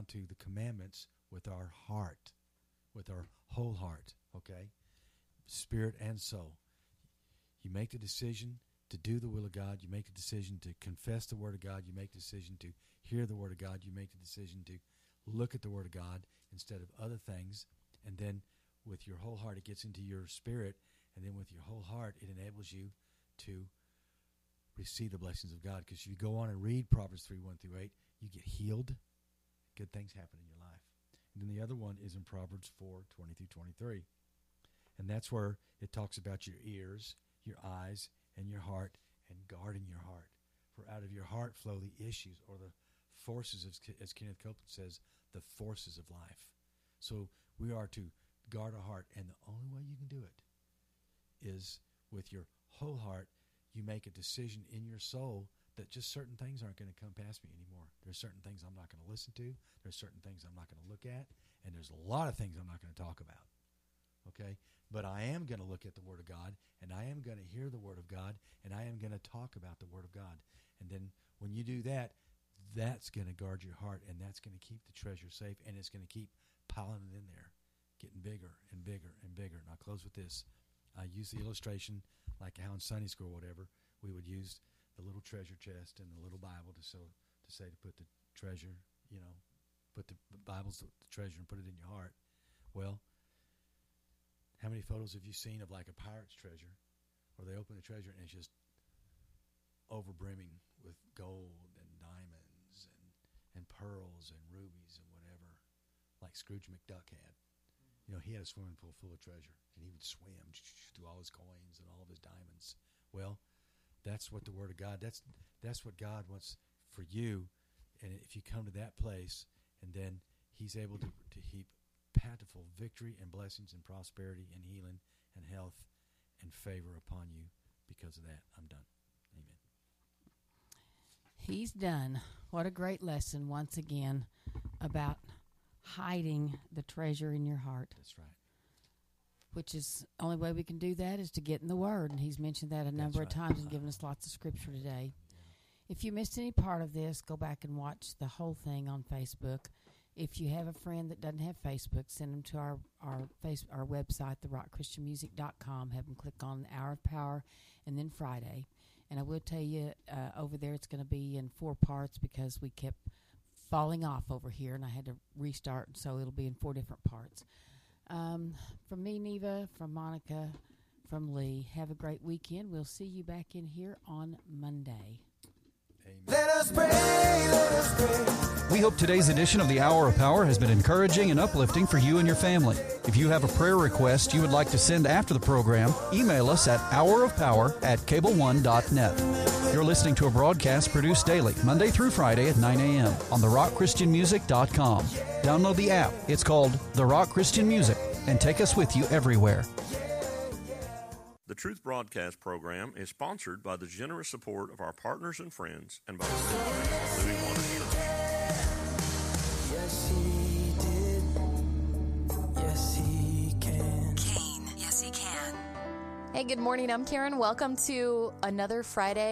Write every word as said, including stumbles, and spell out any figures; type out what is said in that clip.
down to the commandments with our heart, with our whole heart, okay? Spirit and soul. You make the decision to do the will of God. You make the decision to confess the Word of God. You make the decision to hear the Word of God. You make the decision to look at the Word of God instead of other things. And then with your whole heart, it gets into your spirit. And then with your whole heart, it enables you to receive the blessings of God. Because if you go on and read Proverbs three, one through eight, you get healed. Good things happen in your life. And then the other one is in Proverbs four, twenty through twenty-three. And that's where it talks about your ears, your eyes, and your heart, and guarding your heart. For out of your heart flow the issues, or the forces, of, as Kenneth Copeland says, the forces of life. So we are to guard our heart, and the only way you can do it is with your whole heart. You make a decision in your soul that just certain things aren't going to come past me anymore. There's certain things I'm not going to listen to. There's certain things I'm not going to look at. And there's a lot of things I'm not going to talk about. Okay? But I am going to look at the Word of God, and I am going to hear the Word of God, and I am going to talk about the Word of God. And then when you do that, that's going to guard your heart, and that's going to keep the treasure safe, and it's going to keep piling it in there, getting bigger and bigger and bigger. And I'll close with this. I use the illustration like how in Sunday school or whatever, we would use the little treasure chest and the little Bible to so to say to put the treasure, you know, put the Bible's the treasure and put it in your heart. Well, how many photos have you seen of like a pirate's treasure, where they open the treasure and it's just overbrimming with gold and diamonds and, and pearls and rubies and whatever, like Scrooge McDuck had. You know, he had a swimming pool full of treasure, and he would swim through all his coins and all of his diamonds. Well, that's what the Word of God, that's that's what God wants for you. And if you come to that place, and then he's able to, to heap bountiful victory and blessings and prosperity and healing and health and favor upon you because of that. I'm done. Amen. He's done. What a great lesson once again about hiding the treasure in your heart. That's right. Which is the only way we can do that is to get in the Word. And he's mentioned that a number That's of right. times and given us lots of scripture today. Yeah. If you missed any part of this, go back and watch the whole thing on Facebook. If you have a friend that doesn't have Facebook, send them to our our face our website, the rock christian music dot com. Have them click on Hour of Power, and then Friday. And I will tell you, uh, over there it's going to be in four parts because we kept falling off over here, and I had to restart, so it'll be in four different parts. Um, from me, Neva, from Monica, from Lee, have a great weekend. We'll see you back in here on Monday. Amen. Let us pray, let us pray. We hope today's edition of the Hour of Power has been encouraging and uplifting for you and your family. If you have a prayer request you would like to send after the program, email us at hour of power at cable one dot net. You're listening to a broadcast produced daily, Monday through Friday at nine a.m. on the rock christian music dot com. Download the app. It's called The Rock Christian Music, and take us with you everywhere. The Truth Broadcast program is sponsored by the generous support of our partners and friends and by the ministries of Living Waters Church. Yes, he did. Yes, he can. Kane, yes, he can. Hey, good morning. I'm Karen. Welcome to another Friday